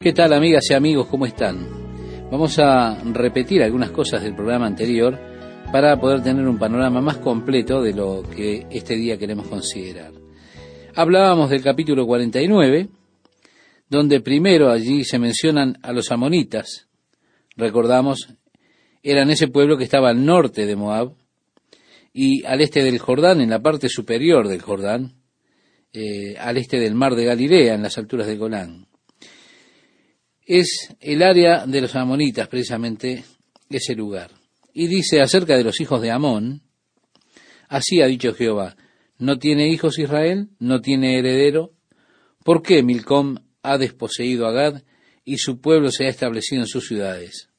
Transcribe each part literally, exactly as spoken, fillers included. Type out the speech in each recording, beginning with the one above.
¿Qué tal, amigas y amigos? ¿Cómo están? Vamos a repetir algunas cosas del programa anterior para poder tener un panorama más completo de lo que este día queremos considerar. Hablábamos del capítulo cuarenta y nueve, donde primero allí se mencionan a los amonitas. Recordamos, eran ese pueblo que estaba al norte de Moab y al este del Jordán, en la parte superior del Jordán, eh, al este del mar de Galilea, en las alturas de Golán. Es el área de los amonitas, precisamente ese lugar. Y dice acerca de los hijos de Amón: así ha dicho Jehová, ¿no tiene hijos Israel? ¿No tiene heredero? ¿Por qué Milcom ha desposeído a Gad y su pueblo se ha establecido en sus ciudades?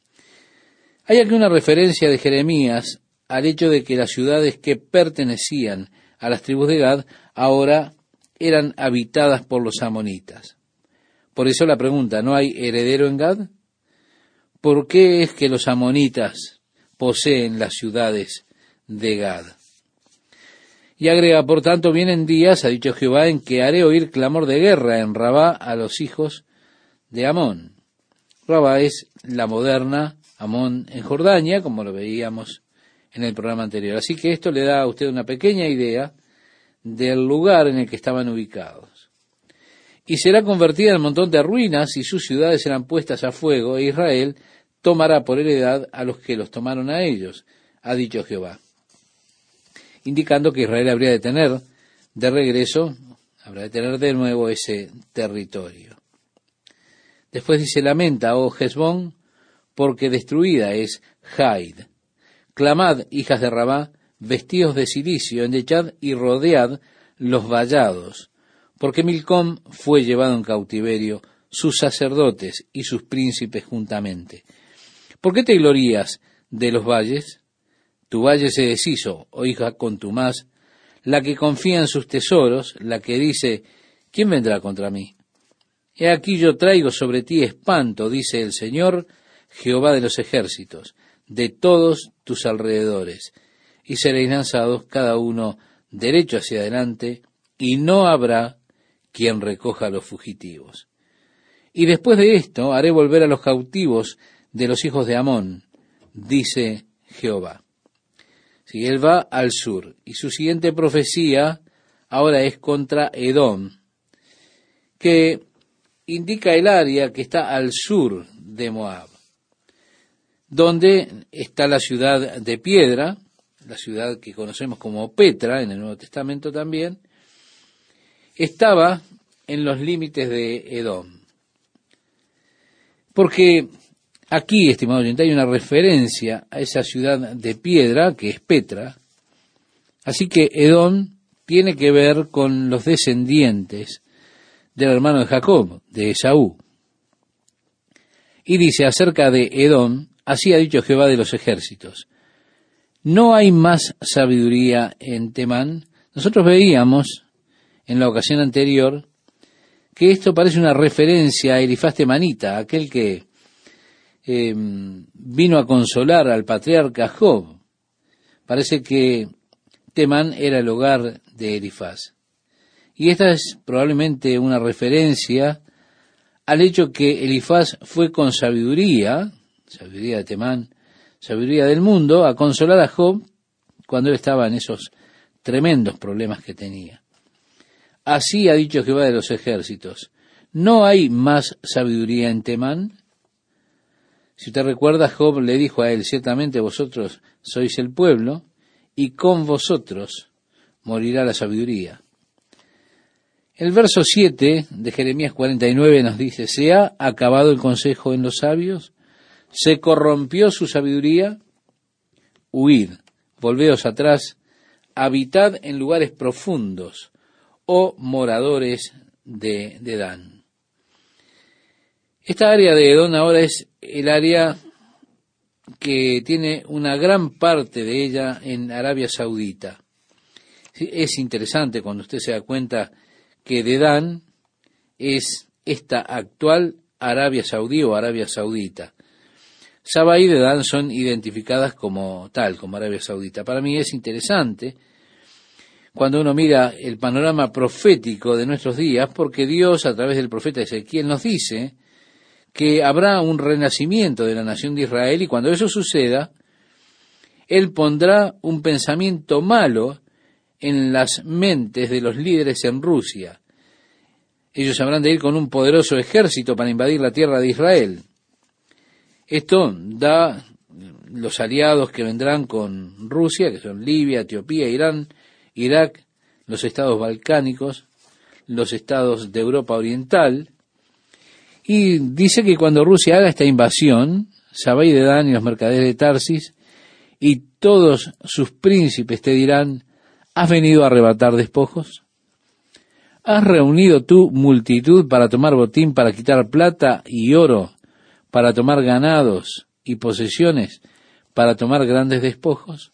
Hay aquí una referencia de Jeremías al hecho de que las ciudades que pertenecían a las tribus de Gad ahora eran habitadas por los amonitas. Por eso la pregunta, ¿no hay heredero en Gad? ¿Por qué es que los amonitas poseen las ciudades de Gad? Y agrega, por tanto, vienen días, ha dicho Jehová, en que haré oír clamor de guerra en Rabá a los hijos de Amón. Rabá es la moderna Amón en Jordania, como lo veíamos en el programa anterior. Así que esto le da a usted una pequeña idea del lugar en el que estaban ubicados. Y será convertida en un montón de ruinas, y sus ciudades serán puestas a fuego, e Israel tomará por heredad a los que los tomaron a ellos, ha dicho Jehová. Indicando que Israel habría de tener de regreso, habrá de tener de nuevo ese territorio. Después dice, lamenta, oh Hesbón, porque destruida es Jaid. Clamad, hijas de Rabá, vestidos de cilicio, endechad y rodead los vallados, porque Milcom fue llevado en cautiverio, sus sacerdotes y sus príncipes juntamente. ¿Por qué te glorías de los valles? Tu valle se deshizo, oh hija contumaz, la que confía en sus tesoros, la que dice, ¿quién vendrá contra mí? He aquí yo traigo sobre ti espanto, dice el Señor, Jehová de los ejércitos, de todos tus alrededores, y seréis lanzados cada uno derecho hacia adelante, y no habrá quien recoja a los fugitivos. Y después de esto haré volver a los cautivos de los hijos de Amón, dice Jehová. Si él va al sur, y su siguiente profecía ahora es contra Edom, que indica el área que está al sur de Moab, donde está la ciudad de piedra, la ciudad que conocemos como Petra en el Nuevo Testamento también, estaba en los límites de Edom. Porque aquí, estimado oyente, hay una referencia a esa ciudad de piedra, que es Petra. Así que Edom tiene que ver con los descendientes del hermano de Jacob, de Esaú. Y dice acerca de Edom, así ha dicho Jehová de los ejércitos, no hay más sabiduría en Temán. Nosotros veíamos en la ocasión anterior que esto parece una referencia a Elifaz temanita, aquel que eh, vino a consolar al patriarca Job. Parece que Temán era el hogar de Elifaz. Y esta es probablemente una referencia al hecho que Elifaz fue con sabiduría, sabiduría de Temán, sabiduría del mundo, a consolar a Job cuando él estaba en esos tremendos problemas que tenía. Así ha dicho Jehová de los ejércitos, ¿no hay más sabiduría en Temán? Si usted recuerda, Job le dijo a él, ciertamente vosotros sois el pueblo, y con vosotros morirá la sabiduría. El verso siete de Jeremías cuarenta y nueve nos dice, ¿se ha acabado el consejo en los sabios? ¿Se corrompió su sabiduría? Huid, volveos atrás, habitad en lugares profundos, oh moradores de, de Dan. Esta área de Edom ahora es el área que tiene una gran parte de ella en Arabia Saudita. Es interesante cuando usted se da cuenta que Dedán es esta actual Arabia Saudí o Arabia Saudita. Sabá y Dedán son identificadas como tal, como Arabia Saudita. Para mí es interesante cuando uno mira el panorama profético de nuestros días, porque Dios, a través del profeta Ezequiel, nos dice que habrá un renacimiento de la nación de Israel, y cuando eso suceda, Él pondrá un pensamiento malo en las mentes de los líderes en Rusia. Ellos habrán de ir con un poderoso ejército para invadir la tierra de Israel. Esto da los aliados que vendrán con Rusia, que son Libia, Etiopía, Irán, Irak, los estados balcánicos, los estados de Europa Oriental. Y dice que cuando Rusia haga esta invasión, Sabai de Dan y los mercaderes de Tarsis y todos sus príncipes te dirán: ¿has venido a arrebatar despojos? ¿Has reunido tú multitud para tomar botín, para quitar plata y oro, para tomar ganados y posesiones, para tomar grandes despojos?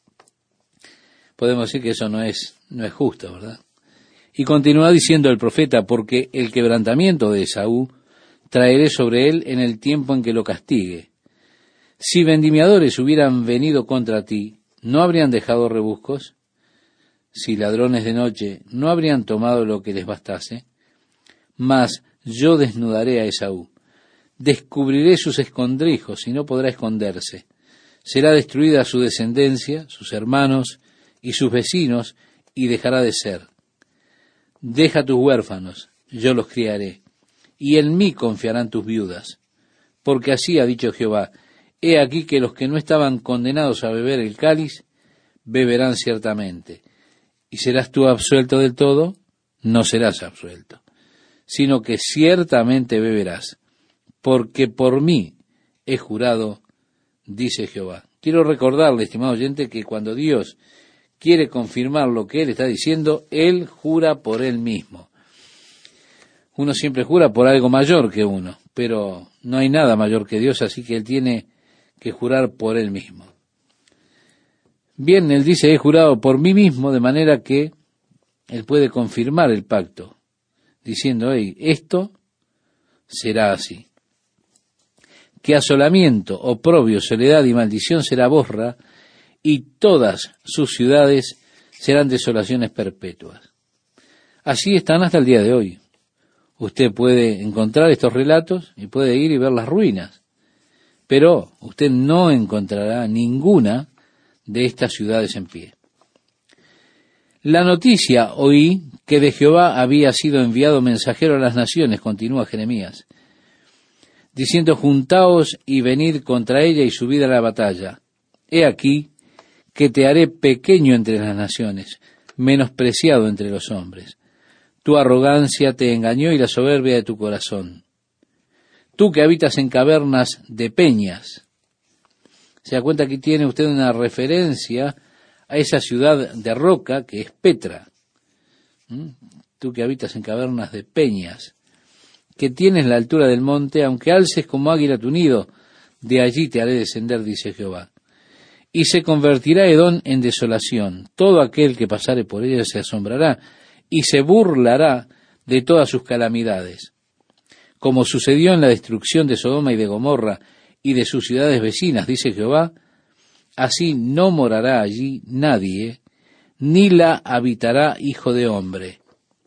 Podemos decir que eso no es, no es justo, ¿verdad? Y continúa diciendo el profeta: porque el quebrantamiento de Esaú traeré sobre él en el tiempo en que lo castigue. Si vendimiadores hubieran venido contra ti, ¿no habrían dejado rebuscos? Si ladrones de noche, ¿no habrían tomado lo que les bastase? Mas yo desnudaré a Esaú, descubriré sus escondrijos y no podrá esconderse. Será destruida su descendencia, sus hermanos y sus vecinos, y dejará de ser. Deja tus huérfanos, yo los criaré, y en mí confiarán tus viudas. Porque así ha dicho Jehová: he aquí que los que no estaban condenados a beber el cáliz, beberán ciertamente. ¿Y serás tú absuelto del todo? No serás absuelto, sino que ciertamente beberás, porque por mí he jurado, dice Jehová. Quiero recordarle, estimado oyente, que cuando Dios quiere confirmar lo que Él está diciendo, Él jura por Él mismo. Uno siempre jura por algo mayor que uno, pero no hay nada mayor que Dios, así que Él tiene que jurar por Él mismo. Bien, Él dice: he jurado por mí mismo, de manera que Él puede confirmar el pacto, diciendo: hey, esto será así. Que asolamiento, oprobio, soledad y maldición será Bosra, y todas sus ciudades serán desolaciones perpetuas. Así están hasta el día de hoy. Usted puede encontrar estos relatos y puede ir y ver las ruinas, pero usted no encontrará ninguna de estas ciudades en pie. La noticia oí que de Jehová había sido enviado mensajero a las naciones, continúa Jeremías, diciendo: juntaos y venid contra ella y subid a la batalla. He aquí que te haré pequeño entre las naciones, menospreciado entre los hombres. Tu arrogancia te engañó y la soberbia de tu corazón. Tú que habitas en cavernas de peñas. Se da cuenta que tiene usted una referencia a esa ciudad de roca que es Petra. ¿Mm? Tú que habitas en cavernas de peñas, que tienes la altura del monte, aunque alces como águila tu nido, de allí te haré descender, dice Jehová. Y se convertirá Edom en desolación. Todo aquel que pasare por ella se asombrará y se burlará de todas sus calamidades. Como sucedió en la destrucción de Sodoma y de Gomorra y de sus ciudades vecinas, dice Jehová, así no morará allí nadie, ni la habitará hijo de hombre.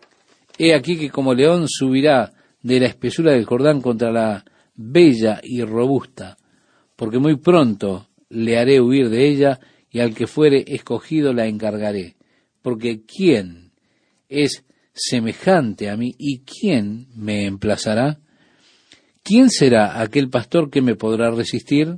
He aquí que como león subirá de la espesura del Jordán contra la bella y robusta, porque muy pronto le haré huir de ella, y al que fuere escogido la encargaré. Porque ¿quién es semejante a mí, y quién me emplazará? ¿Quién será aquel pastor que me podrá resistir?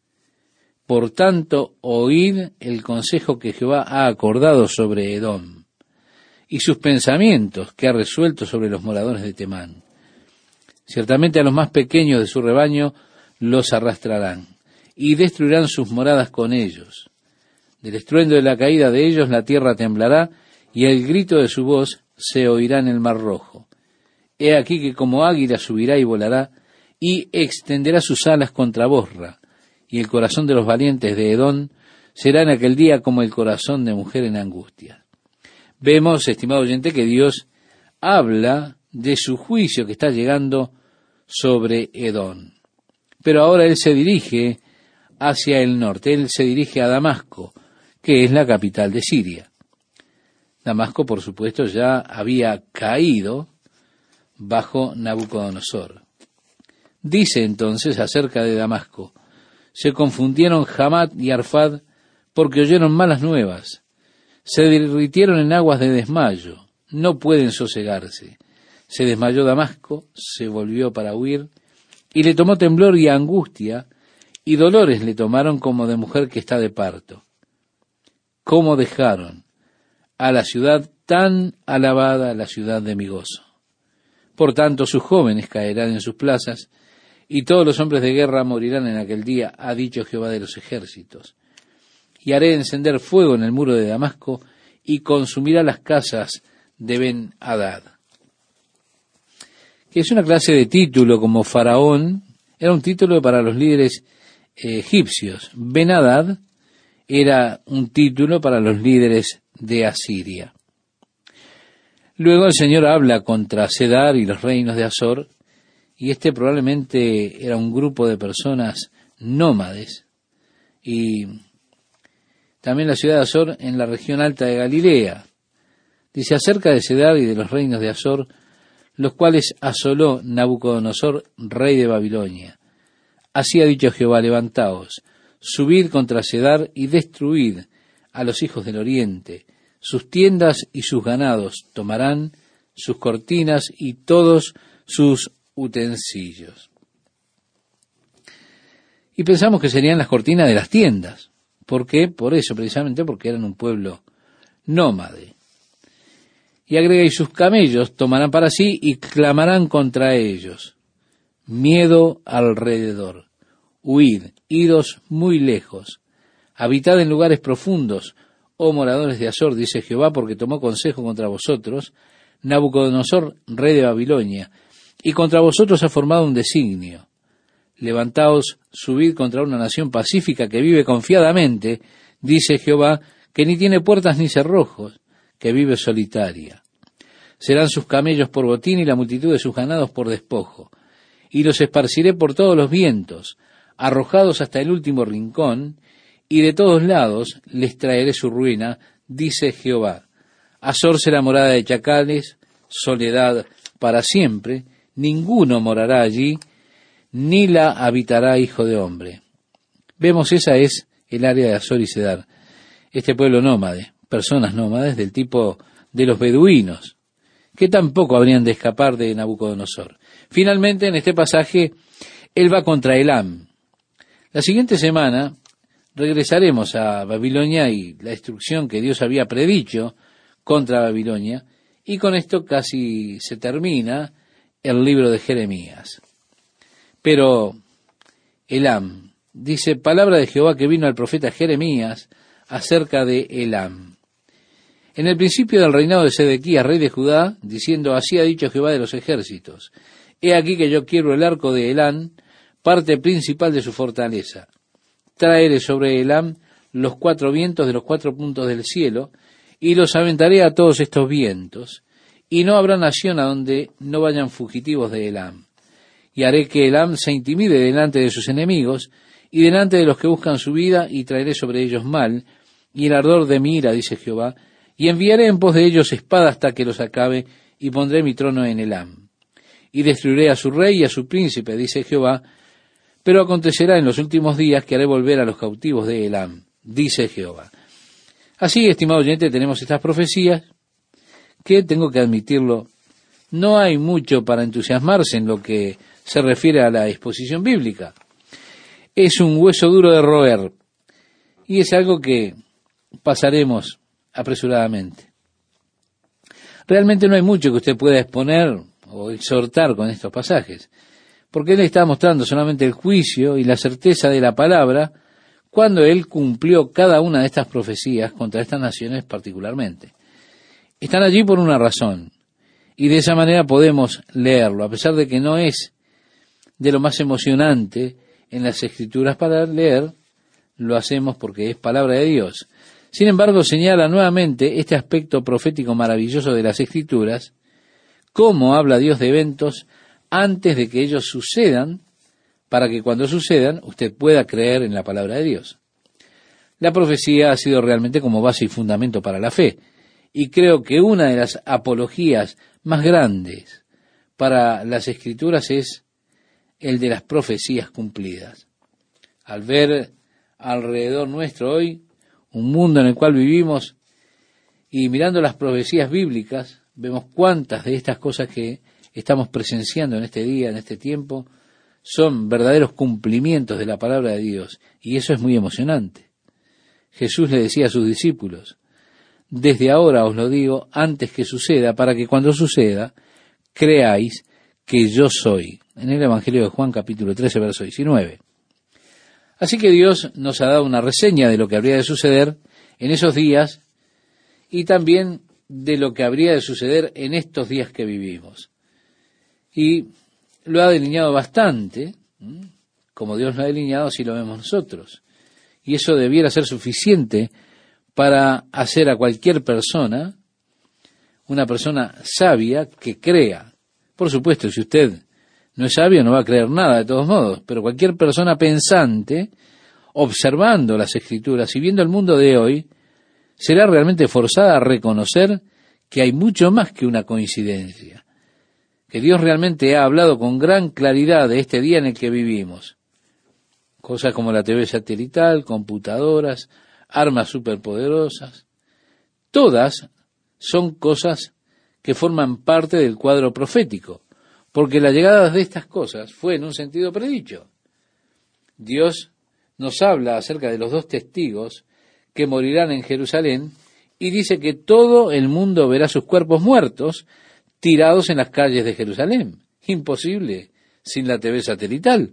Por tanto, oíd el consejo que Jehová ha acordado sobre Edom, y sus pensamientos que ha resuelto sobre los moradores de Temán. Ciertamente a los más pequeños de su rebaño los arrastrarán, y destruirán sus moradas con ellos. Del estruendo de la caída de ellos la tierra temblará, y el grito de su voz se oirá en el mar rojo. He aquí que como águila subirá y volará, y extenderá sus alas contra Bosra, y el corazón de los valientes de Edom será en aquel día como el corazón de mujer en angustia. Vemos, estimado oyente, que Dios habla de su juicio que está llegando sobre Edom. Pero ahora Él se dirige hacia el norte, Él se dirige a Damasco, que es la capital de Siria. Damasco, por supuesto, ya había caído bajo Nabucodonosor. Dice entonces acerca de Damasco: se confundieron Hamat y Arfad porque oyeron malas nuevas. Se derritieron en aguas de desmayo, no pueden sosegarse. Se desmayó Damasco, se volvió para huir, y le tomó temblor y angustia, y dolores le tomaron como de mujer que está de parto. ¿Cómo dejaron a la ciudad tan alabada, la ciudad de mi gozo? Por tanto, sus jóvenes caerán en sus plazas, y todos los hombres de guerra morirán en aquel día, ha dicho Jehová de los ejércitos. Y haré encender fuego en el muro de Damasco, y consumirá las casas de Ben-Hadad. Que es una clase de título como Faraón, era un título para los líderes eh, egipcios. Ben-Hadad era un título para los líderes de Asiria. Luego el Señor habla contra Cedar y los reinos de Azor, y este probablemente era un grupo de personas nómades, y también la ciudad de Azor en la región alta de Galilea. Dice acerca de Cedar y de los reinos de Azor, los cuales asoló Nabucodonosor, rey de Babilonia. Así ha dicho Jehová: levantaos, subid contra Cedar y destruid a los hijos del oriente. Sus tiendas y sus ganados tomarán, sus cortinas y todos sus utensilios. Y pensamos que serían las cortinas de las tiendas. ¿Por qué? Por eso, precisamente porque eran un pueblo nómade. Y agrega: y sus camellos tomarán para sí y clamarán contra ellos. Miedo alrededor. Huid, idos muy lejos. Habitad en lugares profundos, oh moradores de Azor, dice Jehová, porque tomó consejo contra vosotros, Nabucodonosor, rey de Babilonia, y contra vosotros ha formado un designio. Levantaos, subid contra una nación pacífica que vive confiadamente, dice Jehová, que ni tiene puertas ni cerrojos, que vive solitaria. Serán sus camellos por botín y la multitud de sus ganados por despojo. Y los esparciré por todos los vientos, arrojados hasta el último rincón, y de todos lados les traeré su ruina, dice Jehová. Azor será morada de chacales, soledad para siempre, ninguno morará allí, ni la habitará hijo de hombre. Vemos, esa es el área de Azor y Cedar, este pueblo nómade, personas nómades del tipo de los beduinos, que tampoco habrían de escapar de Nabucodonosor. Finalmente, en este pasaje, él va contra Elam. La siguiente semana regresaremos a Babilonia y la destrucción que Dios había predicho contra Babilonia, y con esto casi se termina el libro de Jeremías. Pero Elam, dice, palabra de Jehová que vino al profeta Jeremías acerca de Elam. En el principio del reinado de Sedequías, rey de Judá, diciendo: así ha dicho Jehová de los ejércitos, he aquí que yo quiero el arco de Elam, parte principal de su fortaleza. Traeré sobre Elam los cuatro vientos de los cuatro puntos del cielo, y los aventaré a todos estos vientos, y no habrá nación a donde no vayan fugitivos de Elam. Y haré que Elam se intimide delante de sus enemigos, y delante de los que buscan su vida, y traeré sobre ellos mal, y el ardor de mi ira, dice Jehová, y enviaré en pos de ellos espada hasta que los acabe, y pondré mi trono en Elam. Y destruiré a su rey y a su príncipe, dice Jehová, pero acontecerá en los últimos días que haré volver a los cautivos de Elam, dice Jehová. Así, estimado oyente, tenemos estas profecías, que tengo que admitirlo, no hay mucho para entusiasmarse en lo que se refiere a la exposición bíblica. Es un hueso duro de roer, y es algo que pasaremos apresuradamente. Realmente no hay mucho que usted pueda exponer o exhortar con estos pasajes, porque él está mostrando solamente el juicio y la certeza de la palabra cuando él cumplió cada una de estas profecías contra estas naciones particularmente. Están allí por una razón, y de esa manera podemos leerlo, a pesar de que no es de lo más emocionante en las Escrituras para leer, lo hacemos porque es palabra de Dios. Sin embargo, señala nuevamente este aspecto profético maravilloso de las Escrituras, cómo habla Dios de eventos antes de que ellos sucedan, para que cuando sucedan usted pueda creer en la palabra de Dios. La profecía ha sido realmente como base y fundamento para la fe, y creo que una de las apologías más grandes para las Escrituras es el de las profecías cumplidas. Al ver alrededor nuestro hoy un mundo en el cual vivimos y mirando las profecías bíblicas, vemos cuántas de estas cosas que estamos presenciando en este día, en este tiempo, son verdaderos cumplimientos de la palabra de Dios, y eso es muy emocionante. Jesús le decía a sus discípulos: desde ahora os lo digo antes que suceda, para que cuando suceda, creáis que yo soy. En el Evangelio de Juan, capítulo trece, verso diecinueve. Así que Dios nos ha dado una reseña de lo que habría de suceder en esos días y también de lo que habría de suceder en estos días que vivimos. Y lo ha delineado bastante, como Dios lo ha delineado, así lo vemos nosotros. Y eso debiera ser suficiente para hacer a cualquier persona, una persona sabia, que crea. Por supuesto, si usted no es sabio, no va a creer nada de todos modos, pero cualquier persona pensante, observando las Escrituras y viendo el mundo de hoy, será realmente forzada a reconocer que hay mucho más que una coincidencia, que Dios realmente ha hablado con gran claridad de este día en el que vivimos. Cosas como la T V satelital, computadoras, armas superpoderosas, todas son cosas que forman parte del cuadro profético, porque la llegada de estas cosas fue en un sentido predicho. Dios nos habla acerca de los dos testigos que morirán en Jerusalén y dice que todo el mundo verá sus cuerpos muertos tirados en las calles de Jerusalén. Imposible sin la T V satelital.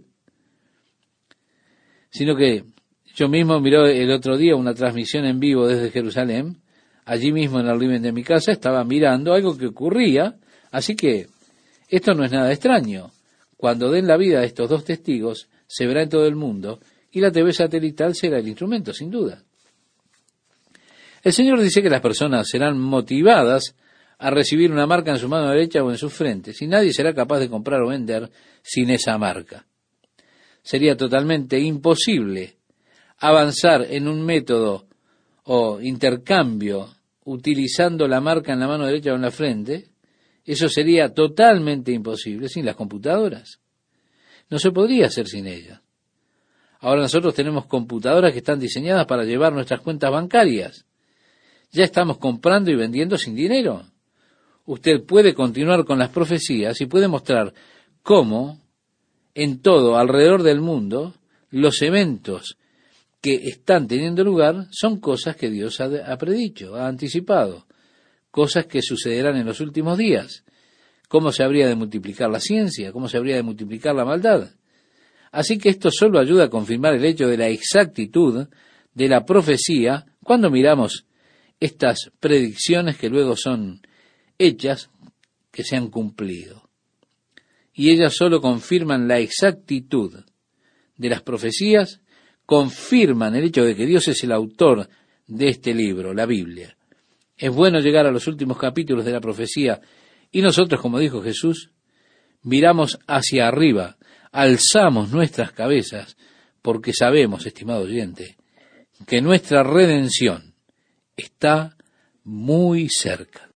Sino que yo mismo miré el otro día una transmisión en vivo desde Jerusalén. Allí mismo en el living de mi casa estaba mirando algo que ocurría, así que esto no es nada extraño. Cuando den la vida a estos dos testigos, se verá en todo el mundo y la T V satelital será el instrumento, sin duda. El Señor dice que las personas serán motivadas a recibir una marca en su mano derecha o en su frente, si nadie será capaz de comprar o vender sin esa marca. Sería totalmente imposible avanzar en un método o intercambio utilizando la marca en la mano derecha o en la frente. Eso sería totalmente imposible sin las computadoras. No se podría hacer sin ellas. Ahora nosotros tenemos computadoras que están diseñadas para llevar nuestras cuentas bancarias. Ya estamos comprando y vendiendo sin dinero. Usted puede continuar con las profecías y puede mostrar cómo en todo alrededor del mundo los eventos que están teniendo lugar son cosas que Dios ha, ha predicho, ha anticipado, cosas que sucederán en los últimos días. ¿Cómo se habría de multiplicar la ciencia? ¿Cómo se habría de multiplicar la maldad? Así que esto solo ayuda a confirmar el hecho de la exactitud de la profecía cuando miramos estas predicciones que luego son hechas, que se han cumplido. Y ellas solo confirman la exactitud de las profecías, confirman el hecho de que Dios es el autor de este libro, la Biblia. Es bueno llegar a los últimos capítulos de la profecía y nosotros, como dijo Jesús, miramos hacia arriba, alzamos nuestras cabezas, porque sabemos, estimado oyente, que nuestra redención está muy cerca.